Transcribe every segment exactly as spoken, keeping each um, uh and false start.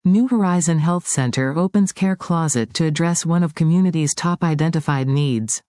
New Horizon Health Center opens Care Closet to address one of community's top identified needs.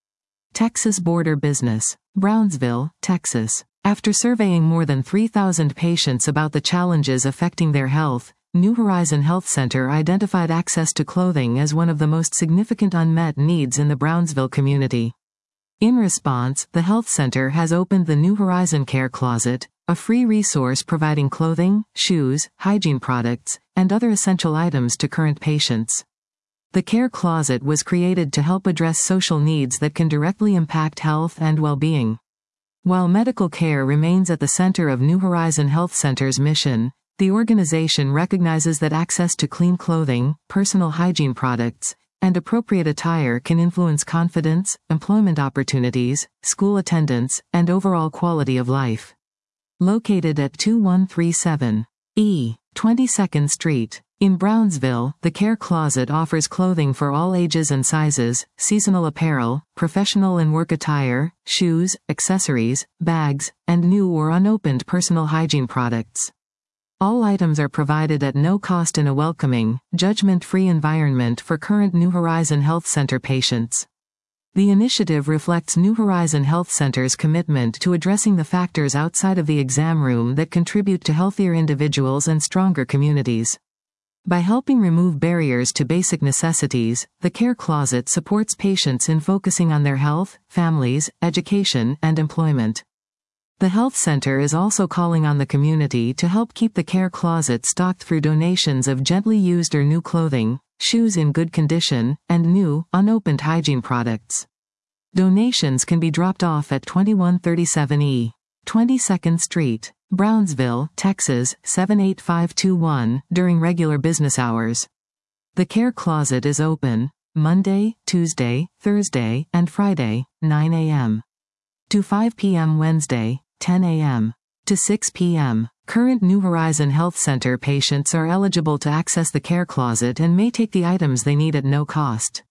Texas Border Business. Brownsville, Texas. After surveying more than three thousand patients about the challenges affecting their health, New Horizon Health Center identified access to clothing as one of the most significant unmet needs in the Brownsville community. In response, the health center has opened the New Horizon Care Closet, a free resource providing clothing, shoes, hygiene products, and other essential items to current patients. The Care Closet was created to help address social needs that can directly impact health and well-being. While medical care remains at the center of New Horizon Health Center's mission, the organization recognizes that access to clean clothing, personal hygiene products, and appropriate attire can influence confidence, employment opportunities, school attendance, and overall quality of life. Located at twenty-one thirty-seven East twenty-second Street, in Brownsville, the Care Closet offers clothing for all ages and sizes, seasonal apparel, professional and work attire, shoes, accessories, bags, and new or unopened personal hygiene products. All items are provided at no cost in a welcoming, judgment-free environment for current New Horizon Health Center patients. The initiative reflects New Horizon Health Center's commitment to addressing the factors outside of the exam room that contribute to healthier individuals and stronger communities. By helping remove barriers to basic necessities, the Care Closet supports patients in focusing on their health, families, education, and employment. The health center is also calling on the community to help keep the Care Closet stocked through donations of gently used or new clothing, shoes in good condition, and new, unopened hygiene products. Donations can be dropped off at twenty-one thirty-seven East twenty-second Street, Brownsville, Texas seven eight five two one, during regular business hours. The Care Closet is open Monday, Tuesday, Thursday, and Friday, nine A M to five P M Wednesday, ten A M to six P M Current New Horizon Health Center patients are eligible to access the Care Closet and may take the items they need at no cost.